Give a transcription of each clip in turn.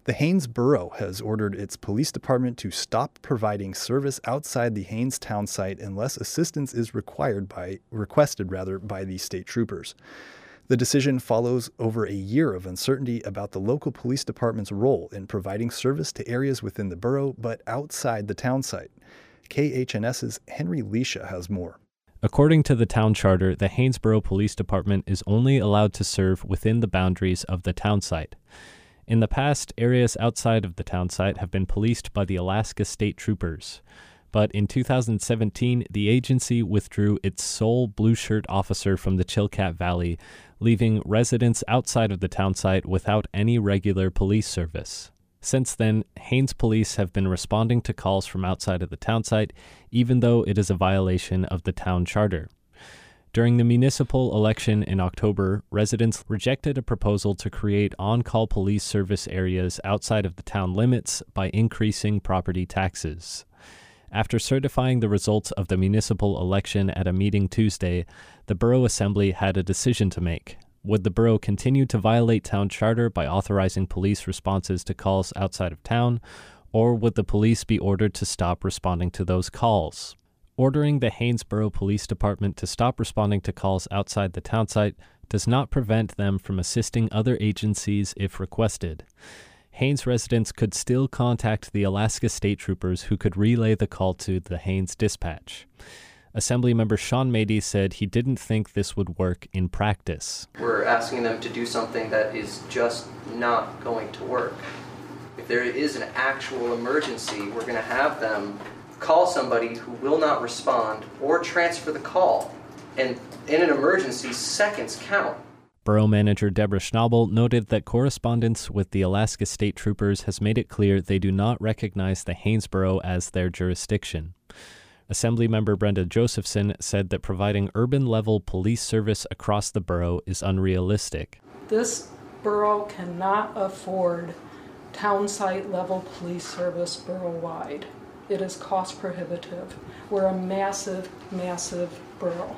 The Haines Borough has ordered its police department to stop providing service outside the Haines town site unless assistance is requested by the state troopers. The decision follows over a year of uncertainty about the local police department's role in providing service to areas within the borough but outside the town site. KHNS's Henry Leisha has more. According to the town charter, the Haines Police Department is only allowed to serve within the boundaries of the town site. In the past, areas outside of the town site have been policed by the Alaska State Troopers. But in 2017, the agency withdrew its sole blue shirt officer from the Chilkat Valley, leaving residents outside of the town site without any regular police service. Since then, Haines police have been responding to calls from outside of the town site, even though it is a violation of the town charter. During the municipal election in October, residents rejected a proposal to create on-call police service areas outside of the town limits by increasing property taxes. After certifying the results of the municipal election at a meeting Tuesday, the Borough Assembly had a decision to make. Would the borough continue to violate town charter by authorizing police responses to calls outside of town, or would the police be ordered to stop responding to those calls? Ordering the Haines Police Department to stop responding to calls outside the town site does not prevent them from assisting other agencies if requested. Haines residents could still contact the Alaska State Troopers, who could relay the call to the Haines dispatch. Assemblymember Sean Mady said he didn't think this would work in practice. We're asking them to do something that is just not going to work. If there is an actual emergency, we're going to have them call somebody who will not respond or transfer the call. And in an emergency, seconds count. Borough Manager Deborah Schnabel noted that correspondence with the Alaska State Troopers has made it clear they do not recognize the Haines Borough as their jurisdiction. Assemblymember Brenda Josephson said that providing urban-level police service across the borough is unrealistic. This borough cannot afford town site level police service borough-wide. It is cost prohibitive. We're a massive, massive borough.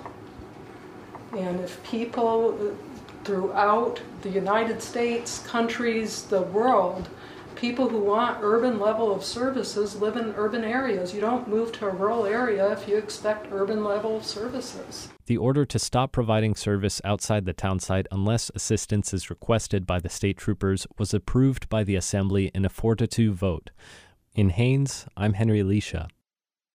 And if people throughout the United States, countries, the world, people who want urban level of services live in urban areas. You don't move to a rural area if you expect urban level services. The order to stop providing service outside the town site unless assistance is requested by the state troopers was approved by the Assembly in a 4-2 vote. In Haines, I'm Henry Leisha.